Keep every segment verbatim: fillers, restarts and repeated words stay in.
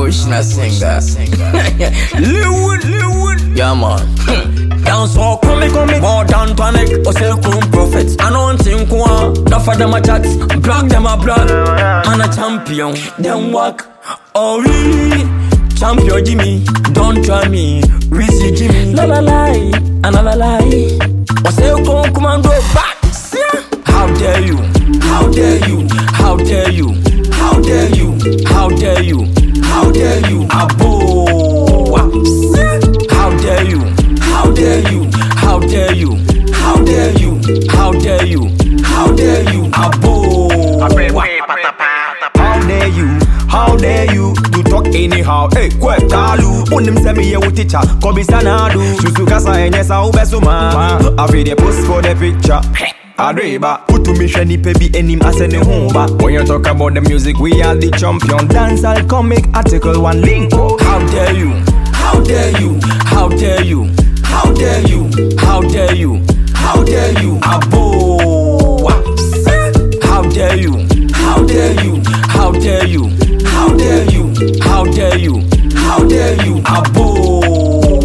Emotional singer. Lewood, Lewood. Yeah, man. Dance all come, come, more than tonic. Or say, come prophets. I don't think one. Not for them a chat. Block them a block. Man a champion. Then walk. Oh, really? Champion Jimmy. Don't try me. Rizzy Jimmy. La la la. Another lie. Or say, come, come and go back. How dare you? How dare you? How dare you? How dare you? How dare you? How dare you? Abo. How dare you? How dare you? How dare you? How dare you? How dare you? How dare you? Abo. How dare you? How dare you? You talk anyhow. Hey, quick, Kalu. Unim semi ye teacher. Kobi sanadu. Susu kasa enyesa ubesuma. I read the post for the picture. Adreba, Utu Mishani Pebi Enim Asene Humba. When you talk about the music, we are the champion. Dance I'll comic article one link. How dare you? How dare you? How dare you? How dare you? How dare you? How dare you? Abo. How dare you? How dare you? How dare you? How dare you? How dare you? How dare you? Abo.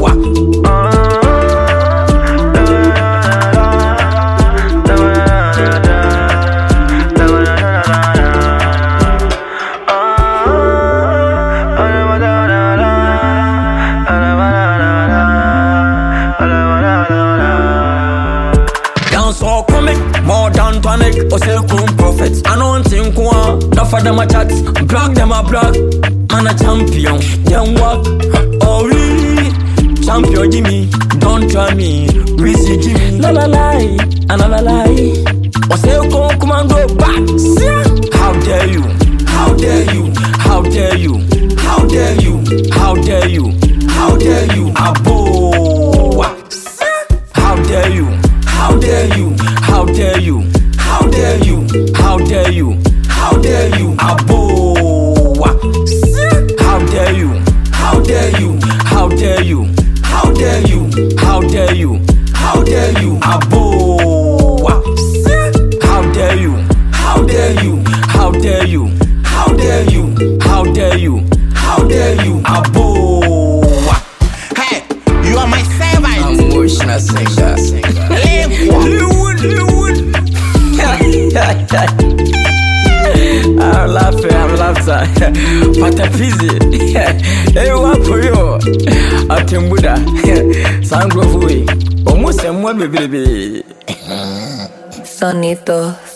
More than tonic, or say come prophets. I don't think one. Not for them a chat. Block them a block. Man a champion. Then walk. Oh really? Champion Jimmy. Don't try me. Rizzy Jimmy. La la la. Another lie. Or say come, come and go back. How dare you? How dare you? How dare you? How dare you? How dare you? How dare you? Abo. How dare you? How dare you? How dare you? How dare you? How dare you? How dare you? Abo. How dare you? How dare you? How dare you? How dare you? How dare you? How dare you? Abo. How dare you? How dare you? How dare you? How dare you? How dare you? How dare you? Abo. Hey, you are my servant. Emotional singer. Lewood, Lewood. I'm laughing, I'm laughing. Patapizi. Hey, what for you? Atembuda. Sangro Fui. Almost a one baby. Sonitos.